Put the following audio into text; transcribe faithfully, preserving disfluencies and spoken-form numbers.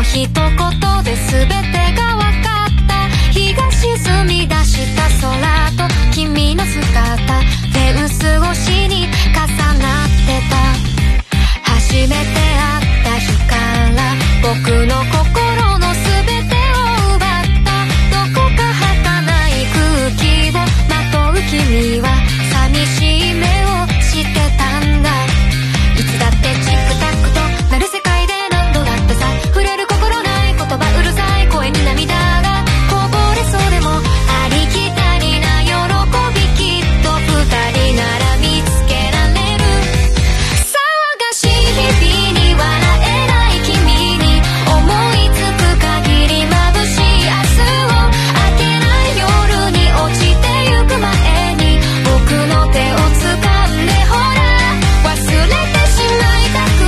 一言で全てが分かった。日が沈み出した空と君の姿、フェンス越しに重なってた。